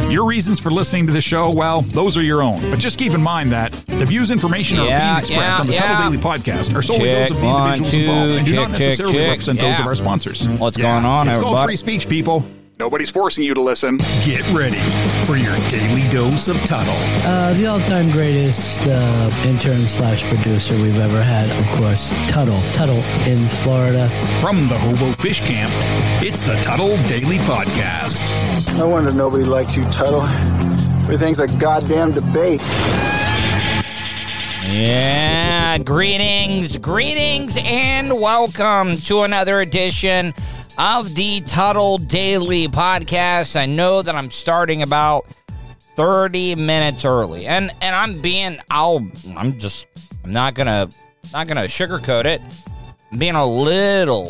Your reasons for listening to the show, well, those are your own. But just keep in mind that the views, information, or opinions expressed on the Tuttle Daily Podcast are solely those of the individuals involved and do not necessarily represent those of our sponsors. What's going on, It's everybody? called free speech, people. Nobody's forcing you to listen. Get ready for your daily dose of Tuttle. The all-time greatest intern/producer we've ever had, of course, Tuttle. Tuttle in Florida. From the Hobo Fish Camp, it's the Tuttle Daily Podcast. No wonder nobody likes you, Tuttle. Everything's a goddamn debate. Yeah, greetings, and welcome to another edition of the Tuttle Daily Podcast. I know that I'm starting about 30 minutes early, and I'm not gonna sugarcoat it. I'm being a little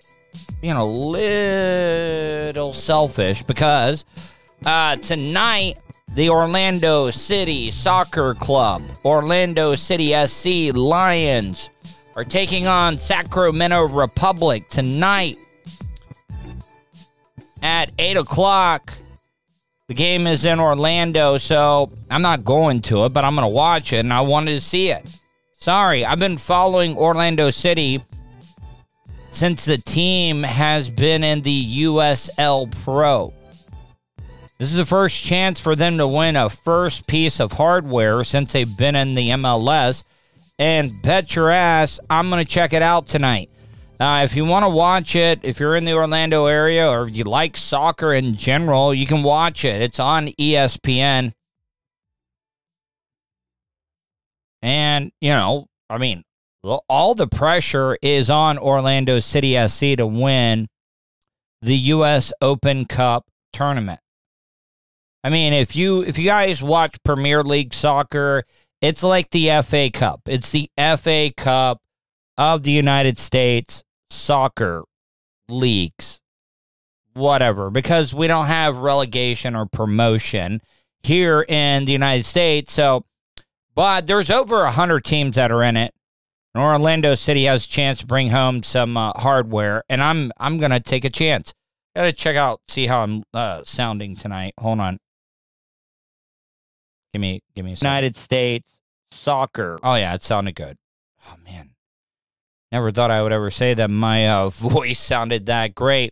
selfish because tonight the Orlando City Soccer Club, Orlando City SC Lions, are taking on Sacramento Republic tonight at 8 o'clock. The game is in Orlando, so I'm not going to it, but I'm going to watch it, and I wanted to see it. Sorry, I've been following Orlando City since the team has been in the USL Pro. This is the first chance for them to win a first piece of hardware since they've been in the MLS, and bet your ass I'm going to check it out tonight. If you want to watch it, if you're in the Orlando area or if you like soccer in general, you can watch it. It's on ESPN. And, all the pressure is on Orlando City SC to win the U.S. Open Cup tournament. I mean, if you guys watch Premier League soccer, it's like the FA Cup. It's the FA Cup of the United States soccer leagues, whatever, because we don't have relegation or promotion here in the United States. But there's over 100 teams that are in it. And Orlando City has a chance to bring home some hardware, and I'm gonna take a chance. Gotta check out, see how I'm sounding tonight. Hold on. Give me a second. United States soccer. Oh yeah, it sounded good. Oh man. Never thought I would ever say that my voice sounded that great.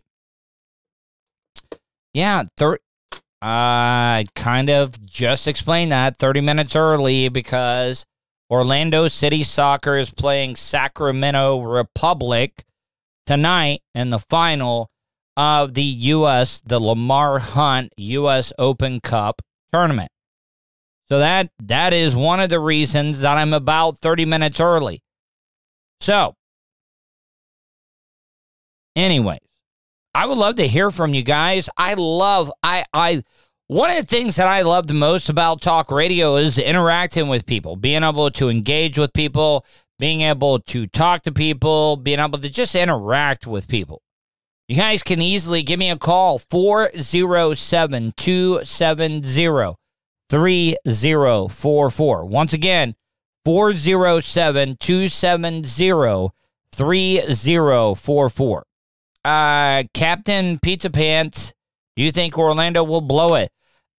Yeah, I kind of just explained that 30 minutes early because Orlando City Soccer is playing Sacramento Republic tonight in the final of the Lamar Hunt U.S. Open Cup tournament. So that is one of the reasons that I'm about 30 minutes early. So, anyways, I would love to hear from you guys. One of the things that I love the most about talk radio is interacting with people, being able to engage with people, being able to talk to people, being able to just interact with people. You guys can easily give me a call, 407-270-3044. Once again, 407-270-3044. Captain Pizza Pants, do you think Orlando will blow it?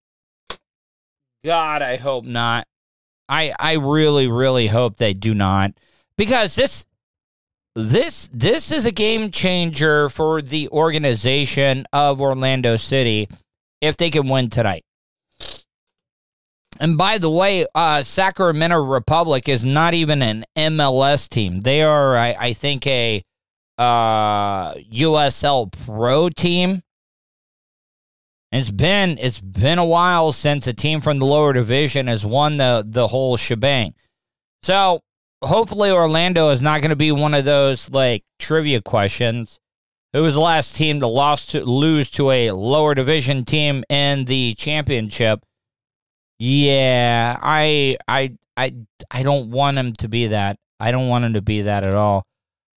God, I hope not. I really, really hope they do not. Because this is a game changer for the organization of Orlando City if they can win tonight. And by the way, Sacramento Republic is not even an MLS team. They are, I think, a USL Pro team. It's been a while since a team from the lower division has won the whole shebang. So hopefully Orlando is not going to be one of those like trivia questions. Who was the last team to lose to a lower division team in the championship? Yeah, I don't want him to be that. I don't want him to be that at all.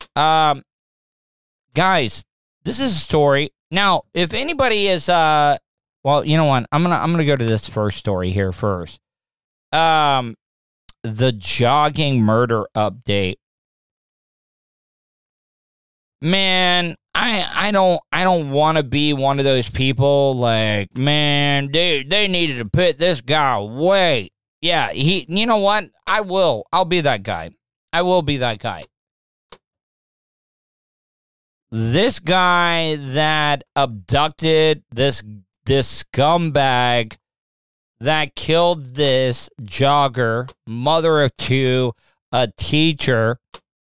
Guys, this is a story. Now, if anybody is well, you know what? I'm gonna go to this first story here first. The jogging murder update. Man, I don't want to be one of those people like, man, dude, they needed to put this guy away. Yeah, you know what? I'll be that guy. I will be that guy. This guy that abducted this scumbag that killed this jogger, mother of two, a teacher,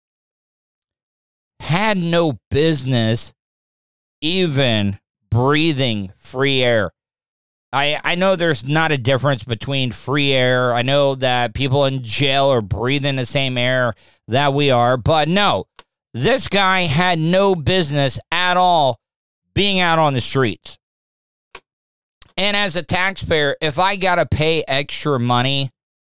had no business even breathing free air. I know there's not a difference between free air. I know that people in jail are breathing the same air that we are, but no. This guy had no business at all being out on the streets. And as a taxpayer, if I got to pay extra money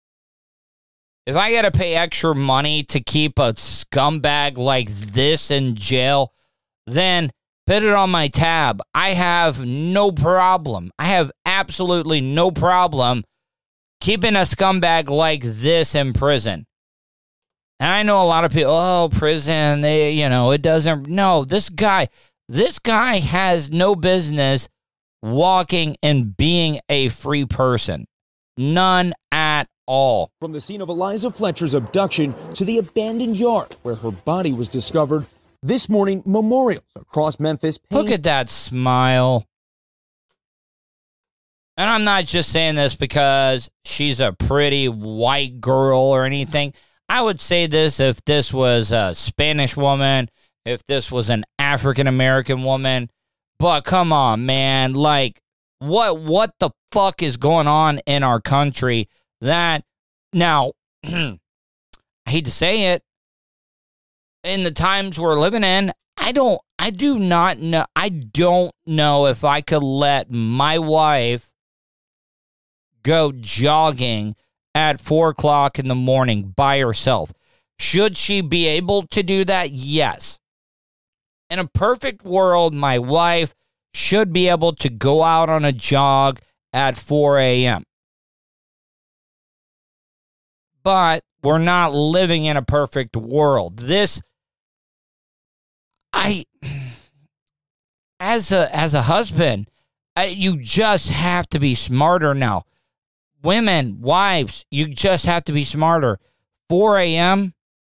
to keep a scumbag like this in jail, then put it on my tab. I have no problem. I have absolutely no problem keeping a scumbag like this in prison. And I know a lot of people, prison, it doesn't. No, this guy has no business walking and being a free person. None at all. From the scene of Eliza Fletcher's abduction to the abandoned yard where her body was discovered, this morning, memorials across Memphis. Look at that smile. And I'm not just saying this because she's a pretty white girl or anything. I would say this if this was a Spanish woman, if this was an African-American woman. But come on, man. Like, what the fuck is going on in our country that now, I hate to say it, in the times we're living in, I don't know if I could let my wife go jogging at 4 o'clock in the morning by herself. Should she be able to do that? Yes. In a perfect world, my wife should be able to go out on a jog at 4 a.m. But we're not living in a perfect world. As a husband, you just have to be smarter now. Women, wives, you just have to be smarter. 4 a.m.,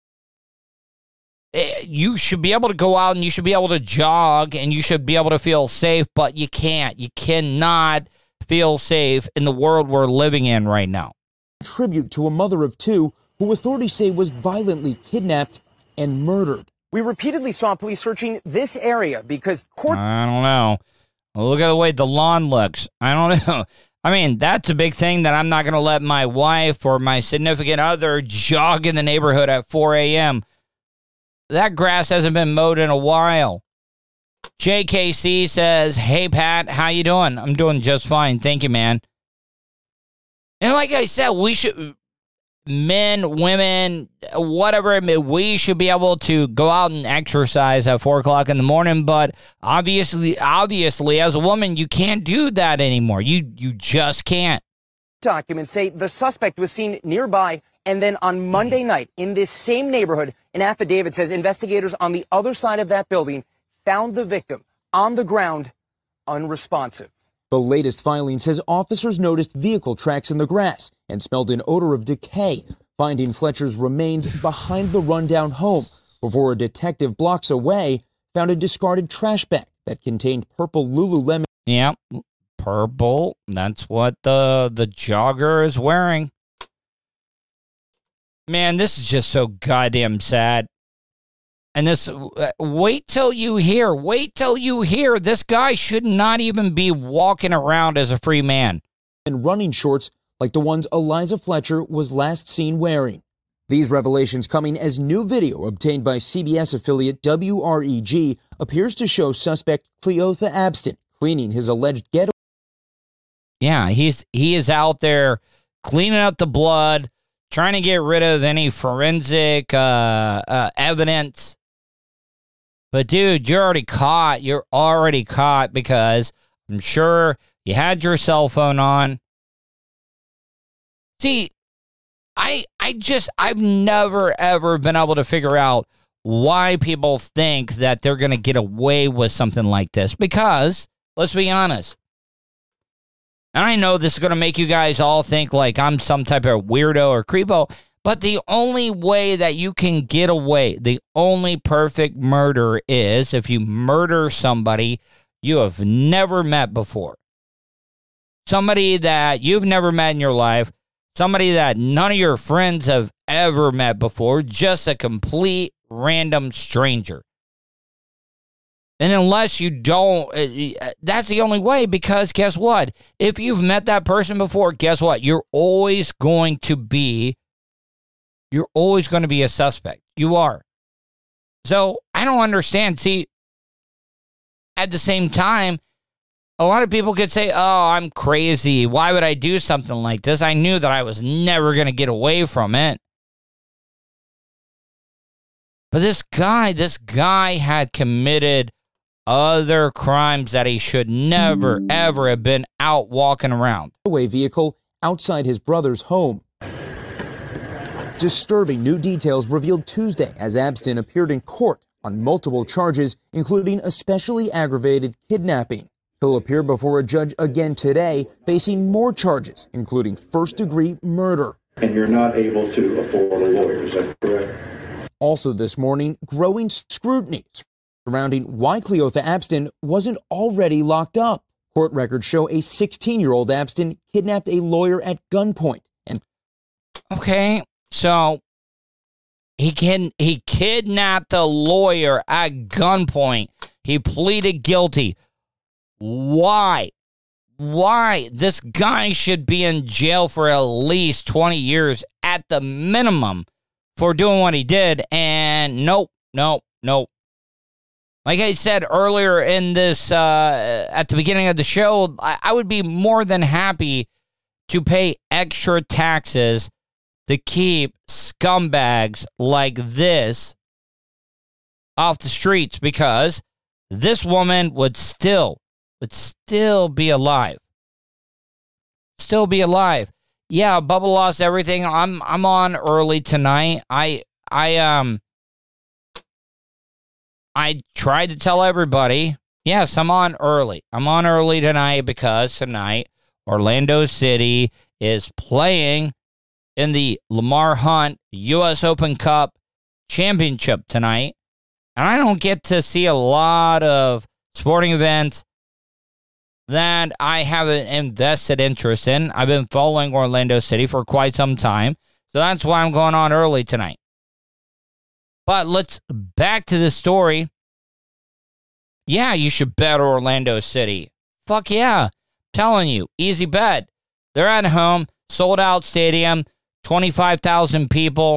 you should be able to go out and you should be able to jog and you should be able to feel safe, but you can't. You cannot feel safe in the world we're living in right now. Tribute to a mother of two who authorities say was violently kidnapped and murdered. We repeatedly saw police searching this area because I don't know. Look at the way the lawn looks. I don't know. I mean, that's a big thing that I'm not going to let my wife or my significant other jog in the neighborhood at 4 a.m. That grass hasn't been mowed in a while. JKC says, hey, Pat, how you doing? I'm doing just fine. Thank you, man. And like I said, we should, men, women, whatever, we should be able to go out and exercise at 4 o'clock in the morning. But obviously, as a woman, you can't do that anymore. You just can't. Documents say the suspect was seen nearby, and then on Monday night in this same neighborhood, an affidavit says investigators on the other side of that building found the victim on the ground, unresponsive. The latest filing says officers noticed vehicle tracks in the grass and smelled an odor of decay, finding Fletcher's remains behind the rundown home before a detective blocks away found a discarded trash bag that contained purple Lululemon. Yep, purple. That's what the jogger is wearing. Man, this is just so goddamn sad. And this, wait till you hear, this guy should not even be walking around as a free man. And running shorts like the ones Eliza Fletcher was last seen wearing. These revelations coming as new video obtained by CBS affiliate WREG appears to show suspect Cleotha Abston cleaning his alleged getaway. Yeah, he is out there cleaning up the blood, trying to get rid of any forensic evidence. But, dude, you're already caught. You're already caught because I'm sure you had your cell phone on. See, I've never, ever been able to figure out why people think that they're going to get away with something like this. Because, let's be honest, and I know this is going to make you guys all think like I'm some type of weirdo or creepo, but the only way that you can get away, the only perfect murder is if you murder somebody you have never met before. Somebody that you've never met in your life, somebody that none of your friends have ever met before, just a complete random stranger. And unless you don't, that's the only way, because guess what? If you've met that person before, guess what? You're always going to be a suspect. You are. So I don't understand. See, at the same time, a lot of people could say, oh, I'm crazy. Why would I do something like this? I knew that I was never going to get away from it. But this guy had committed other crimes that he should never, ever have been out walking around. A vehicle outside his brother's home. Disturbing new details revealed Tuesday as Abstin appeared in court on multiple charges, including especially aggravated kidnapping. He'll appear before a judge again today, facing more charges, including first-degree murder. And you're not able to afford a lawyer, is that correct? Also this morning, growing scrutiny surrounding why Cleotha Abstin wasn't already locked up. Court records show a 16-year-old Abstin kidnapped a lawyer at gunpoint. Okay, so he kidnapped a lawyer at gunpoint. He pleaded guilty. Why? This guy should be in jail for at least 20 years at the minimum for doing what he did. And nope. Like I said earlier in this, at the beginning of the show, I would be more than happy to pay extra taxes to keep scumbags like this off the streets, because this woman would still be alive. Still be alive. Yeah, Bubba lost everything. I'm on early tonight. I tried to tell everybody, yes, I'm on early. I'm on early tonight because tonight Orlando City is playing in the Lamar Hunt U.S. Open Cup Championship tonight. And I don't get to see a lot of sporting events that I have an invested interest in. I've been following Orlando City for quite some time, so that's why I'm going on early tonight. But let's back to the story. Yeah, you should bet Orlando City. Fuck yeah. Telling you, easy bet. They're at home, sold out stadium, 25,000 people.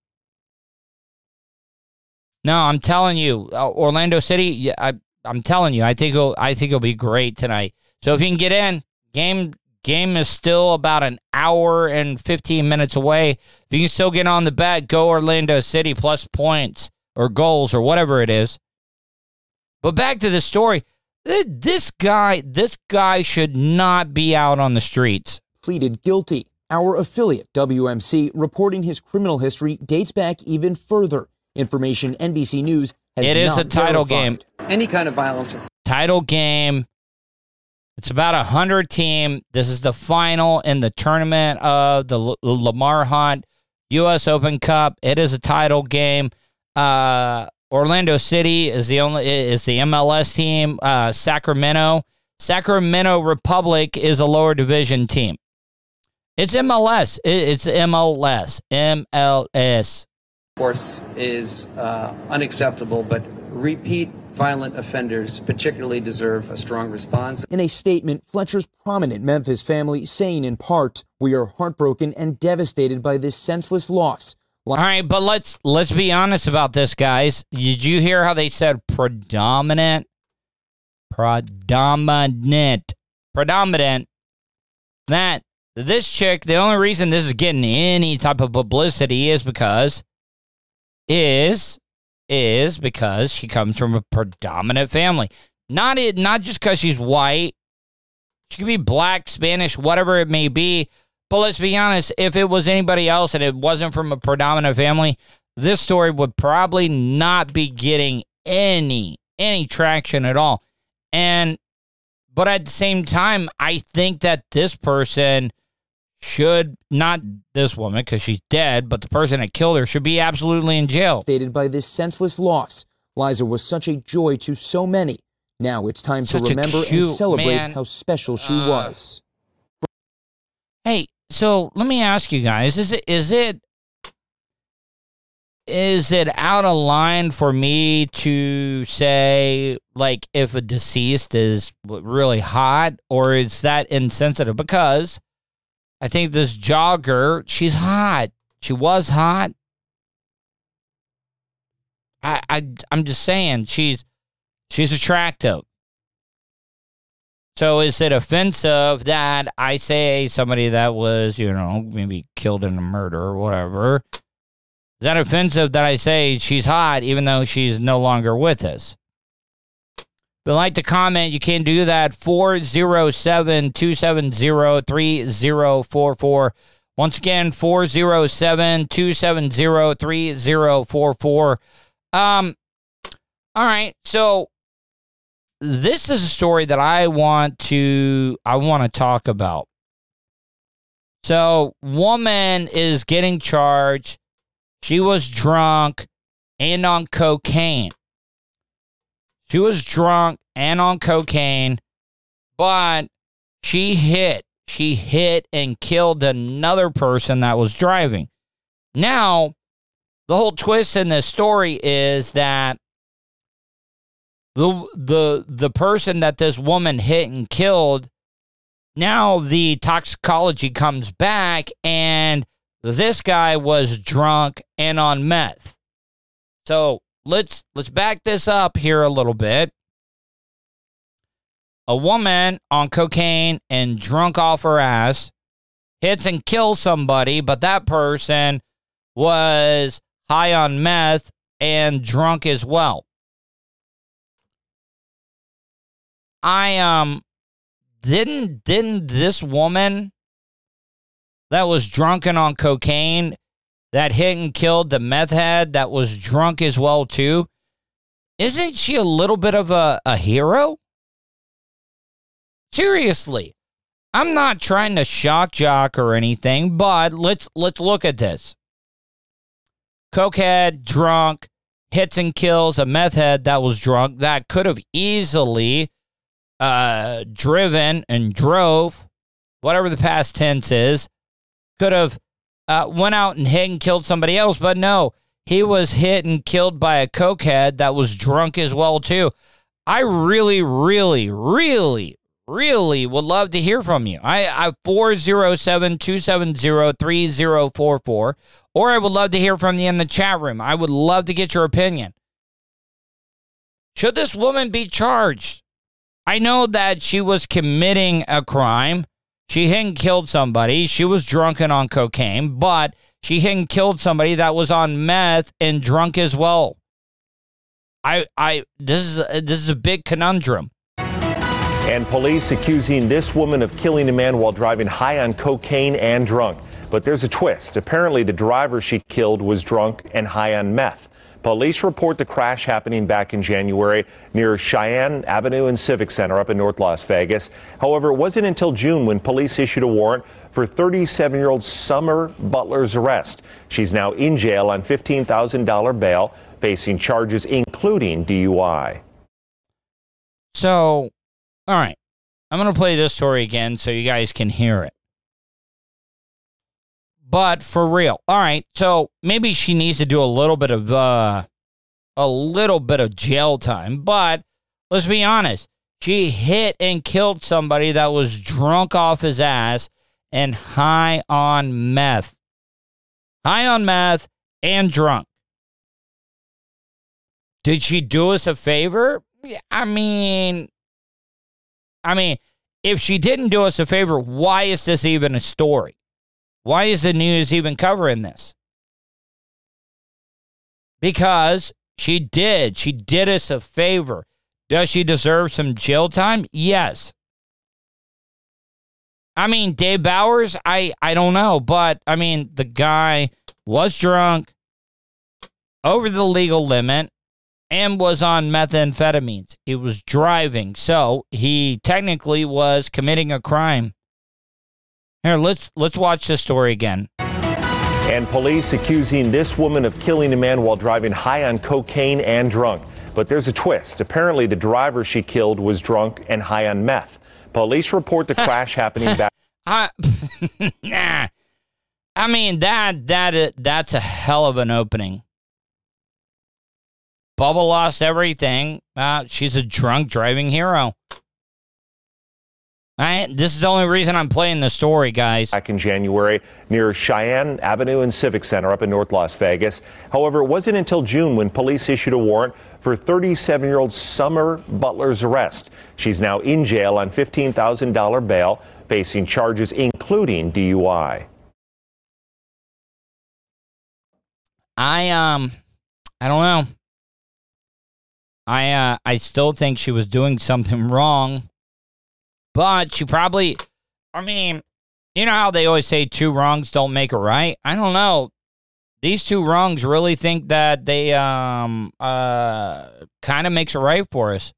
No, I'm telling you, Orlando City, I'm telling you, I think it'll be great tonight. So if you can get in, game is still about an hour and 15 minutes away. If you can still get on the bet, go Orlando City plus points or goals or whatever it is. But back to the story. This guy should not be out on the streets. Pleaded guilty. Our affiliate, WMC, reporting his criminal history dates back even further. Information NBC News has It is a title game. Any kind of violence. Title game. It's about 100 team. This is the final in the tournament of the Lamar Hunt U.S. Open Cup. It is a title game. Orlando City is the MLS team. Sacramento Republic is a lower division team. It's MLS. It's MLS. MLS. Of course, is unacceptable, but repeat violent offenders particularly deserve a strong response. In a statement, Fletcher's prominent Memphis family saying in part, "We are heartbroken and devastated by this senseless loss." All right, but let's be honest about this, guys. Did you hear how they said predominant? That this chick, the only reason this is getting any type of publicity is because she comes from a predominant family. Not just because she's white. She could be black, Spanish, whatever it may be. But let's be honest, if it was anybody else and it wasn't from a predominant family, this story would probably not be getting any traction at all. But at the same time, I think that this person should, not this woman because she's dead, but the person that killed her should be absolutely in jail. Stated by this senseless loss, Liza was such a joy to so many. Now it's time to remember and celebrate how special she was. Hey, so let me ask you guys, is it out of line for me to say, like, if a deceased is really hot, or is that insensitive? Because I think this jogger, she's hot. She was hot. I'm just saying, she's attractive. So is it offensive that I say somebody that was, maybe killed in a murder or whatever? Is that offensive that I say she's hot even though she's no longer with us? If you'd like to comment, you can do that. 407-270-3044. Once again, 407-270-3044. All right, so this is a story that I want to talk about. So, woman is getting charged. She was drunk and on cocaine. She was drunk and on cocaine, but she hit and killed another person that was driving. Now, the whole twist in this story is that the person that this woman hit and killed, now the toxicology comes back and this guy was drunk and on meth. So let's back this up here a little bit. A woman on cocaine and drunk off her ass hits and kills somebody, but that person was high on meth and drunk as well. Didn't this woman that was drunken on cocaine, that hit and killed the meth head that was drunk as well too, isn't she a little bit of a hero? Seriously, I'm not trying to shock jock or anything, but let's look at this. Cokehead, drunk, hits and kills a meth head that was drunk, that could have easily driven and drove, whatever the past tense is, could have went out and hit and killed somebody else, but no, he was hit and killed by a cokehead that was drunk as well too. I really, really, really, really would love to hear from you. I 407-270-3044, or I would love to hear from you in the chat room. I would love to get your opinion. Should this woman be charged? I know that she was committing a crime. She hit and killed somebody. She was drunken on cocaine, but she hit and killed somebody that was on meth and drunk as well. This is a big conundrum. And police accusing this woman of killing a man while driving high on cocaine and drunk. But there's a twist. Apparently, the driver she killed was drunk and high on meth. Police report the crash happening back in January near Cheyenne Avenue and Civic Center up in North Las Vegas. However, it wasn't until June when police issued a warrant for 37-year-old Summer Butler's arrest. She's now in jail on $15,000 bail, facing charges including DUI. So, all right, I'm going to play this story again so you guys can hear it. But for real, all right, so maybe she needs to do a little bit of jail time, but let's be honest. She hit and killed somebody that was drunk off his ass and high on meth. High on meth and drunk. Did she do us a favor? I mean, if she didn't do us a favor, why is this even a story? Why is the news even covering this? Because she did. She did us a favor. Does she deserve some jail time? Yes. I mean, Dave Bowers, I don't know. But, I mean, the guy was drunk. over the legal limit and was on methamphetamines. He was driving, so he technically was committing a crime. Here, let's watch this story again. And police accusing this woman of killing a man while driving high on cocaine and drunk. But there's a twist. Apparently, the driver she killed was drunk and high on meth. Police report the crash happening back. Nah. I mean, that's a hell of an opening. Bubba lost everything. She's a drunk driving hero. This is the only reason I'm playing the story, guys. Back in January near Cheyenne Avenue and Civic Center up in North Las Vegas. However, it wasn't until June when police issued a warrant for 37-year-old Summer Butler's arrest. She's now in jail on $15,000 bail, facing charges including DUI. I don't know. I still think she was doing something wrong. But she probably, I mean, you know how they always say 2 wrongs don't make a right? I don't know. These 2 wrongs really think that they kind of makes it right for us.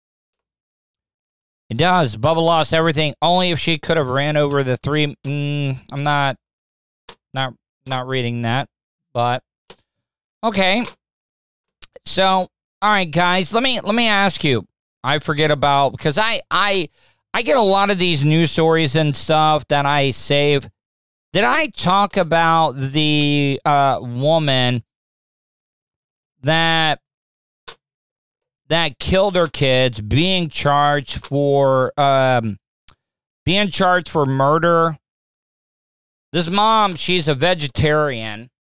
It does. Bubba lost everything. Only if she could have ran over the 3. I'm not reading that. But okay. So, all right, guys. Let me ask you. I forget about, because I get a lot of these news stories and stuff that I save. Did I talk about the woman that killed her kids being charged for murder? This mom, she's a vegetarian,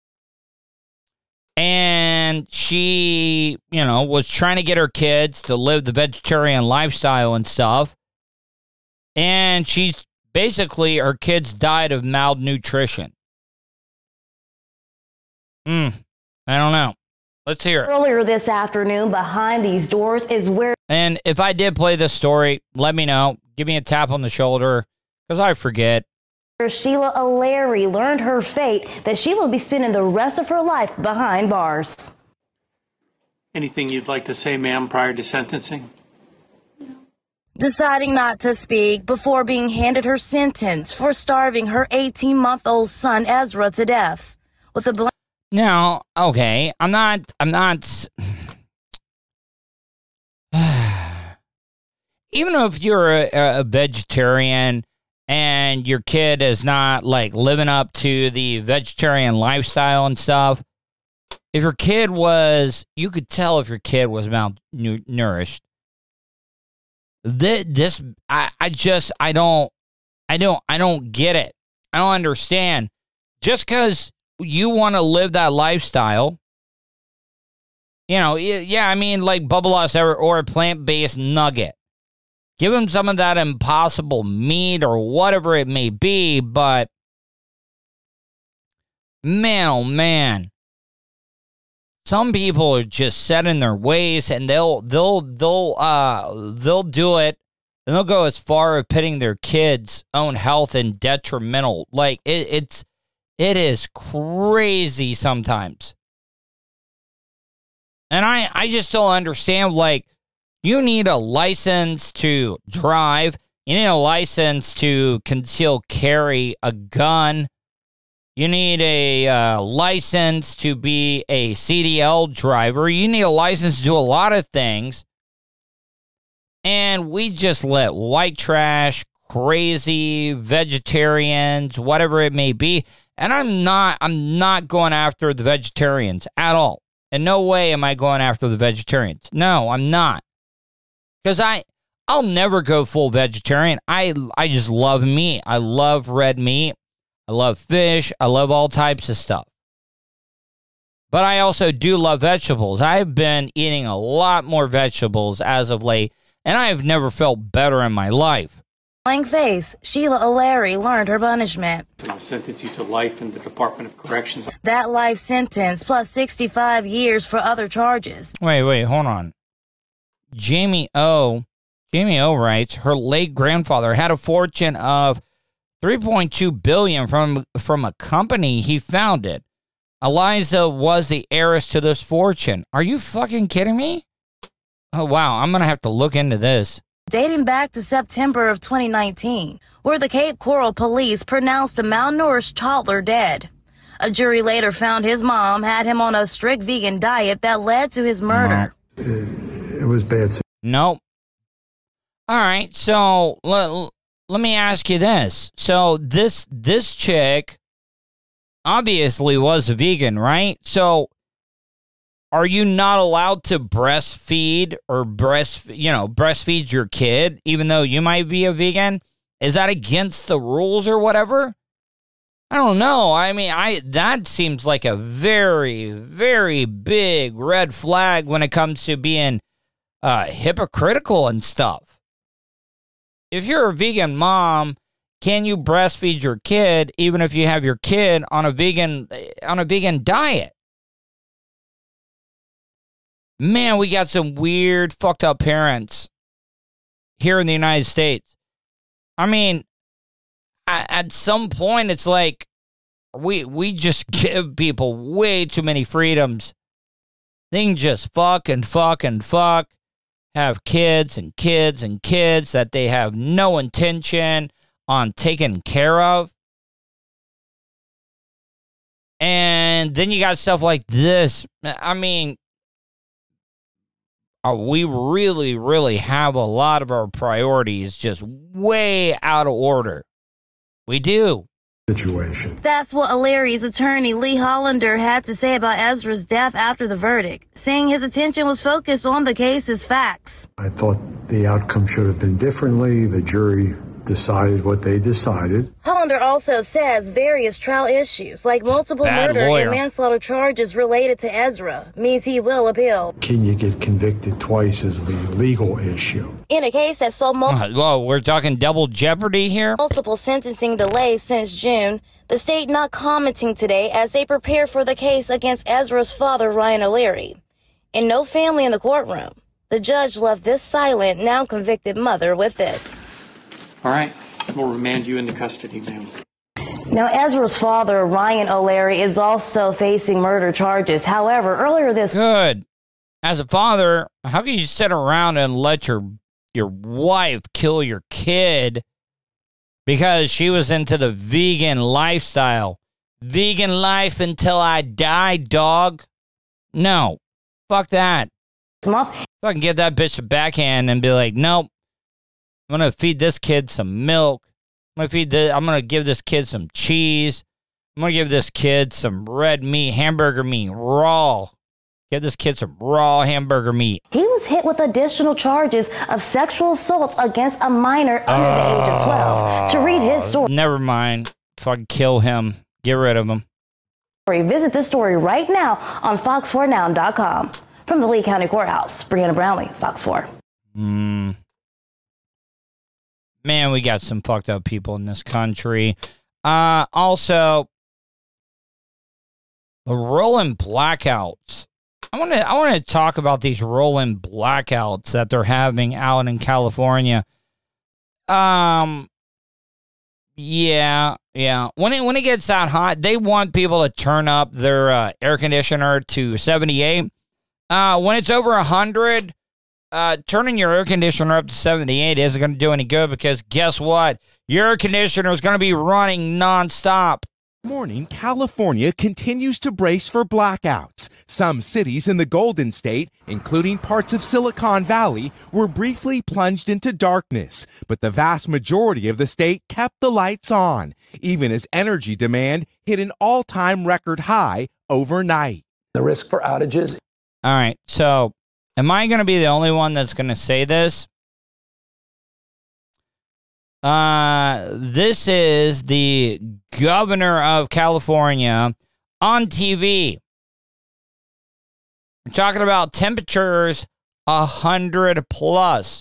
and she, was trying to get her kids to live the vegetarian lifestyle and stuff. And she's basically, her kids died of malnutrition. I don't know. Let's hear it. Earlier this afternoon, behind these doors is where... And if I did play this story, let me know. Give me a tap on the shoulder, because I forget. Sheila O'Leary learned her fate, that she will be spending the rest of her life behind bars. Anything you'd like to say, ma'am, prior to sentencing? Deciding not to speak before being handed her sentence for starving her 18-month-old son Ezra to death with a Now, okay, I'm not even if you're a vegetarian and your kid is not like living up to the vegetarian lifestyle and stuff, if your kid was, you could tell if your kid was malnourished. I don't get it. I don't understand. Just because you want to live that lifestyle, yeah, I mean, like Bubba lost or a plant-based nugget. Give him some of that Impossible meat or whatever it may be, but man, oh man. Some people are just set in their ways, and they'll do it, and they'll go as far as putting their kids' own health in detrimental. Like it is crazy sometimes, and I just don't understand. Like, you need a license to drive, you need a license to conceal carry a gun. You need a license to be a CDL driver. You need a license to do a lot of things. And we just let white trash, crazy vegetarians, whatever it may be. And I'm not going after the vegetarians at all. In no way am I going after the vegetarians. No, I'm not. Because I'll never go full vegetarian. I just love meat. I love red meat. I love fish. I love all types of stuff. But I also do love vegetables. I've been eating a lot more vegetables as of late, and I have never felt better in my life. Blank face, Sheila O'Leary learned her punishment. I'll sentence you to life in the Department of Corrections. That life sentence plus 65 years for other charges. Wait, hold on. Jamie O writes, her late grandfather had a fortune of $3.2 billion from a company he founded. Eliza was the heiress to this fortune. Are you fucking kidding me? Oh, wow. I'm going to have to look into this. Dating back to September of 2019, where the Cape Coral police pronounced a malnourished toddler dead. A jury later found his mom had him on a strict vegan diet that led to his murder. It was bad. Nope. All right, so let me ask you this. So this chick obviously was a vegan, right? So are you not allowed to breastfeed or breastfeed your kid even though you might be a vegan? Is that against the rules or whatever? I don't know. I mean, that seems like a very, very big red flag when it comes to being hypocritical and stuff. If you're a vegan mom, can you breastfeed your kid even if you have your kid on a vegan diet? Man, we got some weird, fucked up parents here in the United States. I mean, at some point, it's like we just give people way too many freedoms. They can just fuck and fuck and fuck, have kids and kids and kids that they have no intention on taking care of. And then you got stuff like this. I mean, we really, really have a lot of our priorities just way out of order. We do. Situation. That's what O'Leary's attorney Lee Hollander had to say about Ezra's death after the verdict, saying his attention was focused on the case's facts. I thought the outcome should have been differently. The jury decided what they decided. Hollander also says various trial issues, like multiple murder and manslaughter charges related to Ezra, means he will appeal. Can you get convicted twice is the legal issue. In a case that saw Whoa, we're talking double jeopardy here? Multiple sentencing delays since June, the state not commenting today as they prepare for the case against Ezra's father, Ryan O'Leary. And no family in the courtroom. The judge left this silent, now convicted mother with this. All right, we'll remand you into custody, ma'am. Now, Ezra's father, Ryan O'Leary, is also facing murder charges. However, earlier this... Good. As a father, how can you sit around and let your wife kill your kid because she was into the vegan lifestyle? Vegan life until I die, dog. No. Fuck that. Fucking give that bitch a backhand and be like, nope. I'm going to feed this kid some milk. I'm going to give this kid some cheese. I'm going to give this kid some red meat, hamburger meat, raw. Give this kid some raw hamburger meat. He was hit with additional charges of sexual assault against a minor under the age of 12. To read his story. Never mind. Fucking kill him. Get rid of him. Visit this story right now on fox4now.com. From the Lee County Courthouse, Brianna Brownlee, Fox 4. Man, we got some fucked up people in this country. Also, the rolling blackouts. I want to talk about these rolling blackouts that they're having out in California. Yeah. When it gets that hot, they want people to turn up their air conditioner to 78. When it's over 100. Turning your air conditioner up to 78 isn't going to do any good because guess what? Your air conditioner is going to be running nonstop. Morning, California continues to brace for blackouts. Some cities in the Golden State, including parts of Silicon Valley, were briefly plunged into darkness, but the vast majority of the state kept the lights on, even as energy demand hit an all-time record high overnight. The risk for outages. All right, so am I going to be the only one that's going to say this? This is the governor of California on TV. We're talking about temperatures 100 plus.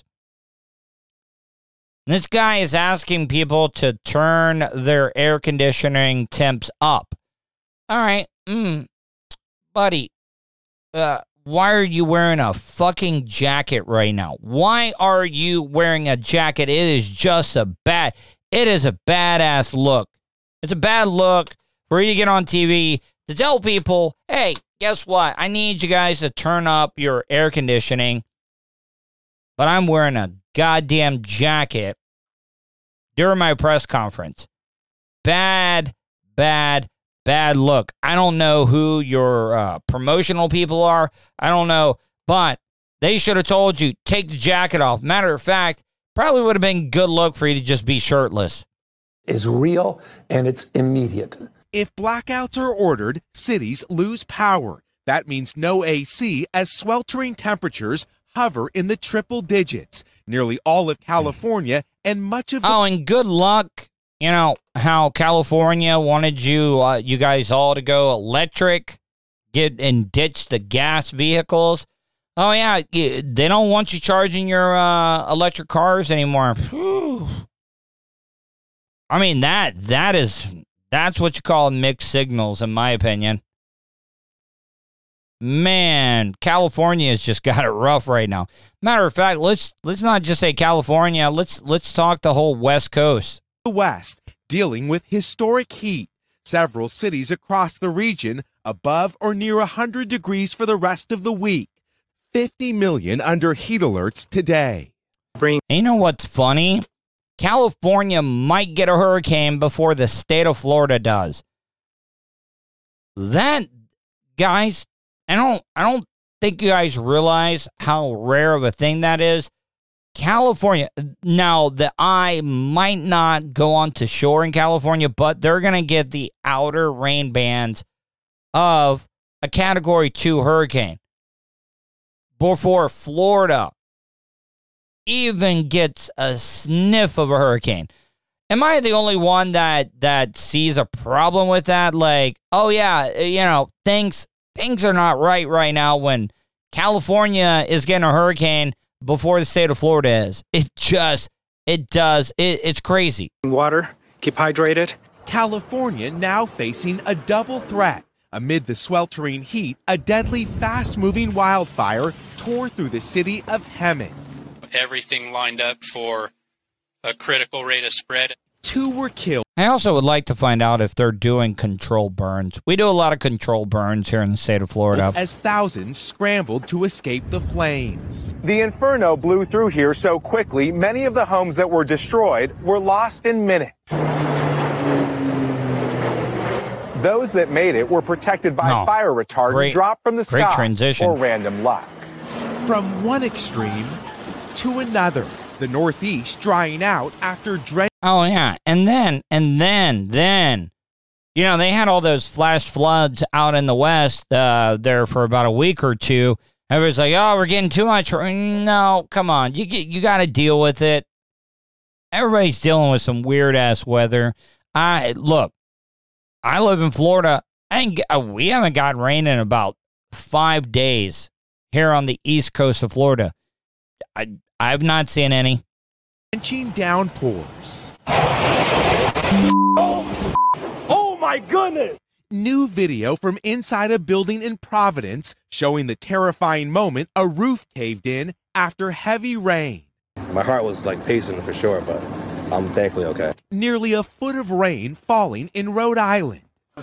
This guy is asking people to turn their air conditioning temps up. All right, buddy, why are you wearing a fucking jacket right now? Why are you wearing a jacket? It is a badass look. It's a bad look for you to get on TV to tell people, hey, guess what? I need you guys to turn up your air conditioning, but I'm wearing a goddamn jacket during my press conference. Bad look. I don't know who your promotional people are. I don't know, but they should have told you, take the jacket off. Matter of fact, probably would have been good look for you to just be shirtless. Is real and it's immediate. If blackouts are ordered, cities lose power. That means no AC as sweltering temperatures hover in the triple digits. Nearly all of California and much of and good luck. You know how California wanted you guys all to go electric, get and ditch the gas vehicles. Oh yeah, they don't want you charging your electric cars anymore. Whew. I mean that's what you call mixed signals, in my opinion. Man, California has just got it rough right now. Matter of fact, let's not just say California. Let's talk the whole West Coast. The West dealing with historic heat. Several cities across the region above or near 100 degrees for the rest of the week. 50 million under heat alerts today. And you know what's funny? California might get a hurricane before the state of Florida does. That, guys, I don't think you guys realize how rare of a thing that is. California, now the eye might not go onto shore in California, but they're going to get the outer rain bands of a Category 2 hurricane before Florida even gets a sniff of a hurricane. Am I the only one that sees a problem with that? Like, oh yeah, you know, things are not right now when California is getting a hurricane before the state of Florida is. It's crazy. Water, keep hydrated. California now facing a double threat. Amid the sweltering heat, a deadly fast-moving wildfire tore through the city of Hemet. Everything lined up for a critical rate of spread. 2 were killed. I also would like to find out if they're doing control burns. We do a lot of control burns here in the state of Florida. As thousands scrambled to escape the flames. The inferno blew through here so quickly, many of the homes that were destroyed were lost in minutes. Those that made it were protected by fire retardant dropped from the sky or random luck. From one extreme to another, the Northeast drying out after drenching. Oh yeah, and then, you know, they had all those flash floods out in the West there for about a week or two. Everybody's like, oh, we're getting too much. No, come on, you got to deal with it. Everybody's dealing with some weird ass weather. Look, I live in Florida, and we haven't gotten rain in about 5 days here on the east coast of Florida. I've not seen any. Drenching downpours. Oh my goodness! New video from inside a building in Providence showing the terrifying moment a roof caved in after heavy rain. My heart was like pacing for sure, but I'm thankfully okay. Nearly a foot of rain falling in Rhode Island.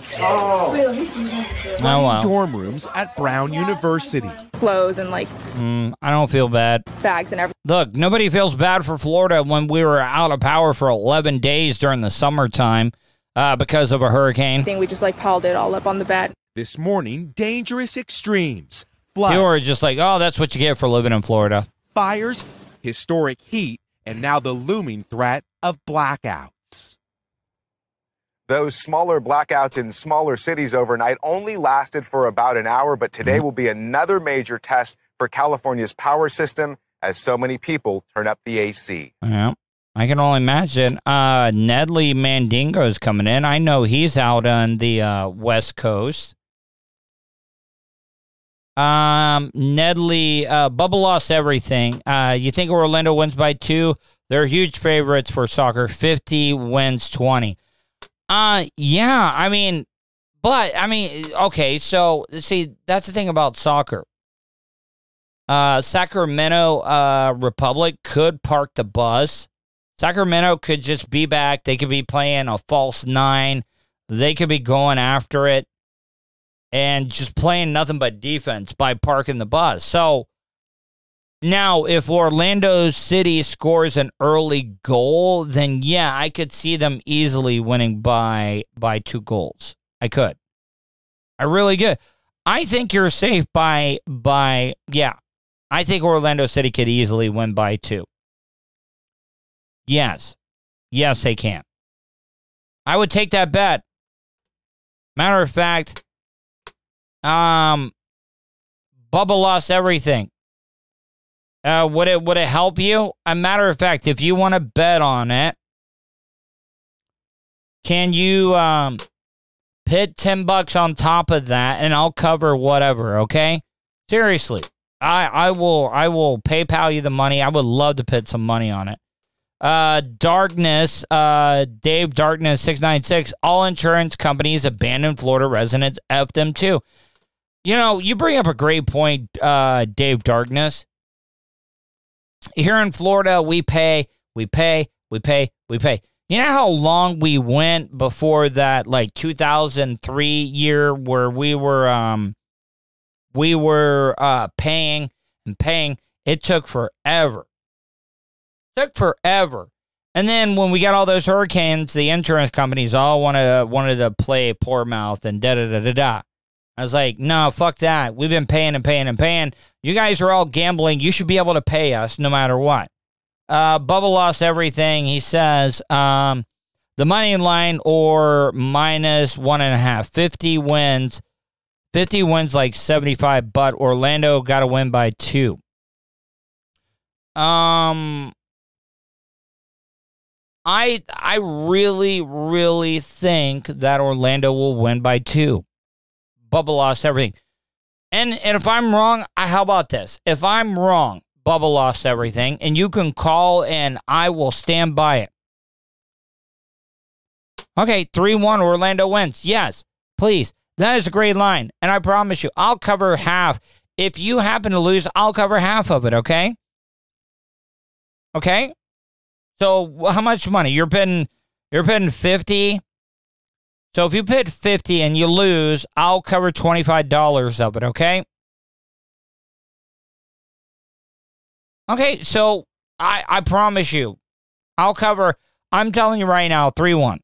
Wow. Dorm rooms at Brown University. Clothes and I don't feel bad. Bags and everything. Look, nobody feels bad for Florida when we were out of power for 11 days during the summertime because of a hurricane. We just piled it all up on the bed. This morning, dangerous extremes. Floods. People are just like, oh, that's what you get for living in Florida. Fires, historic heat, and now the looming threat of blackouts. Those smaller blackouts in smaller cities overnight only lasted for about an hour, but today will be another major test for California's power system as so many people turn up the AC. Yeah, I can only imagine. Nedley Mandingo is coming in. I know he's out on the West Coast. Nedley, Bubba lost everything. You think Orlando wins by 2? They're huge favorites for soccer. 50 wins 20. Yeah, okay, so, see, that's the thing about soccer. Sacramento, Republic could park the bus. Sacramento could just be back. They could be playing a false 9. They could be going after it. and just playing nothing but defense by parking the bus. So now if Orlando City scores an early goal, then yeah, I could see them easily winning by 2 goals. I could. I really could. I think you're safe by I think Orlando City could easily win by 2. Yes. Yes, they can. I would take that bet. Matter of fact, Bubba lost everything. Would it help you? A matter of fact, if you want to bet on it, can you put $10 on top of that, and I'll cover whatever, okay? Seriously. I will PayPal you the money. I would love to put some money on it. Darkness, Dave Darkness 696. All insurance companies abandon Florida residents. F them too. You know, you bring up a great point, Dave Darkness. Here in Florida, we pay. You know how long we went before that, like 2003 year where we were paying and paying. It took forever. And then when we got all those hurricanes, the insurance companies all wanted to play poor mouth and da-da-da-da-da. I was like, no, fuck that. We've been paying and paying and paying. You guys are all gambling. You should be able to pay us no matter what. Bubba lost everything. He says, the money line or minus 1.5. 50 wins. 50 wins like 75, but Orlando got to win by 2. I really, really think that Orlando will win by 2. Bubba lost everything. And if I'm wrong, how about this? If I'm wrong, Bubba lost everything, and you can call and I will stand by it. Okay, 3-1, Orlando wins. Yes, please. That is a great line. And I promise you, I'll cover half. If you happen to lose, I'll cover half of it, okay? Okay? So how much money? You're betting 50. So if you put 50 and you lose, I'll cover $25 of it, okay? Okay, so I promise you, I'll cover, I'm telling you right now, 3-1.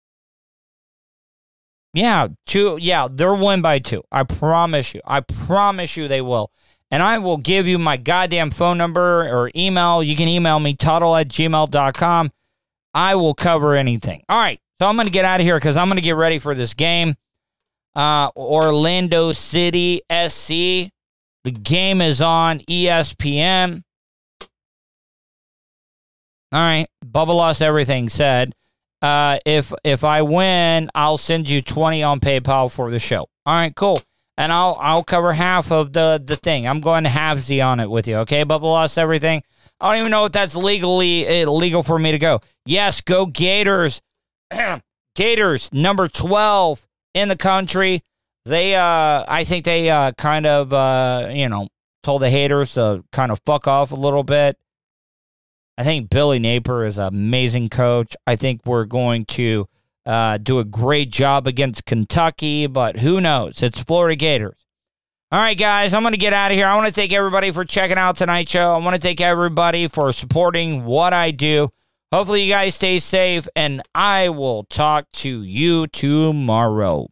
Yeah, 2, yeah, they'll win by 2. I promise you they will. And I will give you my goddamn phone number or email. You can email me, Tuttle@gmail.com. I will cover anything. All right, so I'm going to get out of here because I'm going to get ready for this game. Orlando City SC. The game is on ESPN. All right, Bubba lost everything said. If I win, I'll send you 20 on PayPal for the show. All right, cool. And I'll cover half of the thing. I'm going to halvesy on it with you, okay? Bubba lost everything. I don't even know if that's legal for me to go. Yes, go Gators. Gators, number 12 in the country. They, I think they kind of, told the haters to kind of fuck off a little bit. I think Billy Napier is an amazing coach. I think we're going to do a great job against Kentucky, but who knows? It's Florida Gators. All right, guys, I'm going to get out of here. I want to thank everybody for checking out tonight's show. I want to thank everybody for supporting what I do. Hopefully you guys stay safe, and I will talk to you tomorrow.